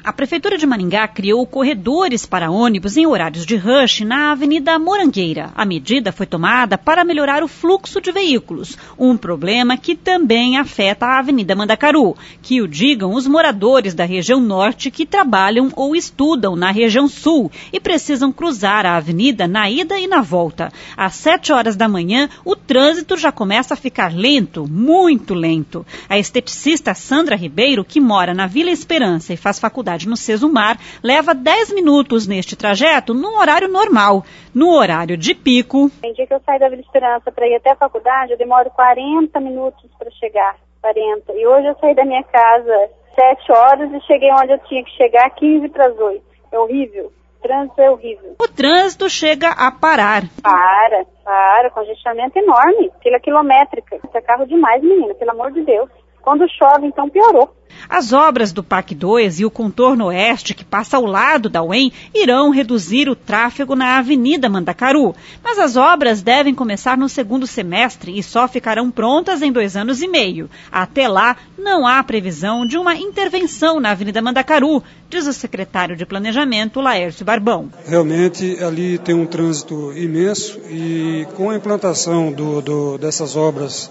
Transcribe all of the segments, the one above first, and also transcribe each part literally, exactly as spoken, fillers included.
A Prefeitura de Maringá criou corredores para ônibus em horários de rush na Avenida Morangueira. A medida foi tomada para melhorar o fluxo de veículos, um problema que também afeta a Avenida Mandacaru, que o digam os moradores da região norte que trabalham ou estudam na região sul e precisam cruzar a avenida na ida e na volta. Às sete horas da manhã, o trânsito já começa a ficar lento, muito lento. A esteticista Sandra Ribeiro, que mora na Vila Esperança e faz faculdade no Sesumar, leva dez minutos neste trajeto no horário normal. No horário de pico... Tem dia que eu saio da Vila Esperança para ir até a faculdade, eu demoro quarenta minutos para chegar, quarenta. E hoje eu saí da minha casa sete horas e cheguei onde eu tinha que chegar quinze para as oito. É horrível. O trânsito é horrível. O trânsito chega a parar. Para, para. Congestionamento enorme. Fila quilométrica. Isso é carro demais, menina, pelo amor de Deus. Quando chove, então piorou. As obras do P A C dois e o contorno oeste, que passa ao lado da U E M, irão reduzir o tráfego na Avenida Mandacaru. Mas as obras devem começar no segundo semestre e só ficarão prontas em dois anos e meio. Até lá, não há previsão de uma intervenção na Avenida Mandacaru, diz o secretário de Planejamento, Laércio Barbão. Realmente, ali tem um trânsito imenso e com a implantação do, do, dessas obras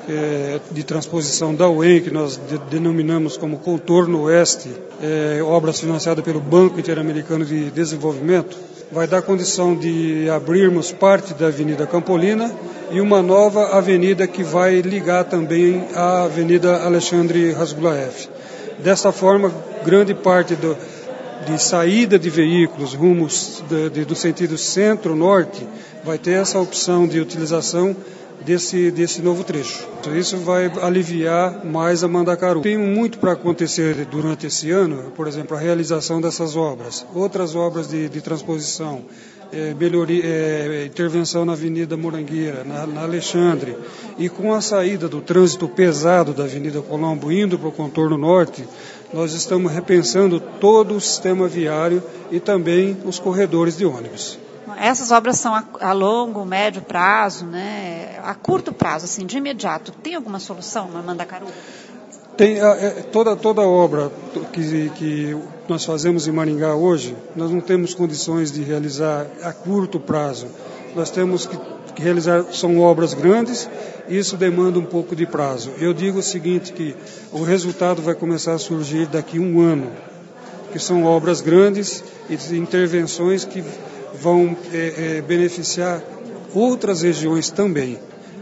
de transposição da U E M, que nós de, denominamos como Contorno Oeste, é, obras financiadas pelo Banco Interamericano de Desenvolvimento, vai dar condição de abrirmos parte da Avenida Campolina e uma nova avenida que vai ligar também à Avenida Alexandre Hasbulaev. Dessa forma, grande parte do, de saída de veículos rumos de, de, do sentido centro-norte vai ter essa opção de utilização Desse, desse novo trecho. Isso vai aliviar mais a Mandacaru. Tem muito para acontecer durante esse ano, por exemplo, a realização dessas obras, outras obras de, de transposição, é, melhoria, é, intervenção na Avenida Morangueira, na, na Alexandre, e com a saída do trânsito pesado da Avenida Colombo indo para o contorno norte, nós estamos repensando todo o sistema viário e também os corredores de ônibus. Essas obras são a, a longo, médio prazo, né? A curto prazo, assim, de imediato. Tem alguma solução na Mandacaru? Tem a, é, toda, toda obra que, que nós fazemos em Maringá hoje, nós não temos condições de realizar a curto prazo. Nós temos que, que realizar, são obras grandes, e isso demanda um pouco de prazo. Eu digo o seguinte, que o resultado vai começar a surgir daqui a um ano, que são obras grandes e intervenções que vão é, é, beneficiar outras regiões também.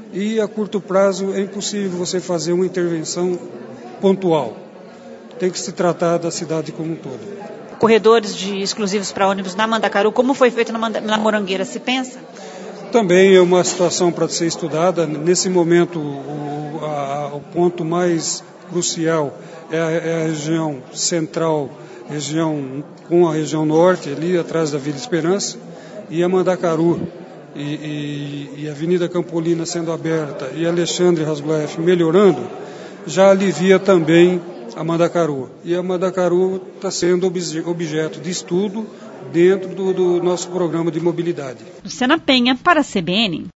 E a curto prazo é impossível você fazer uma intervenção pontual. Tem que se tratar da cidade como um todo. Corredores de exclusivos para ônibus na Mandacaru, como foi feito na, Manda, na Morangueira, se pensa? Também é uma situação para ser estudada. Nesse momento, o, a, o ponto mais crucial é a, é a região central, região com a região norte, ali atrás da Vila Esperança, e a Mandacaru, e, e, e a Avenida Campolina sendo aberta, e Alexandre Hasbulaev melhorando, já alivia também a Mandacaru. E a Mandacaru está sendo obje, objeto de estudo dentro do, do nosso programa de mobilidade. Luciana Penha, para a C B N.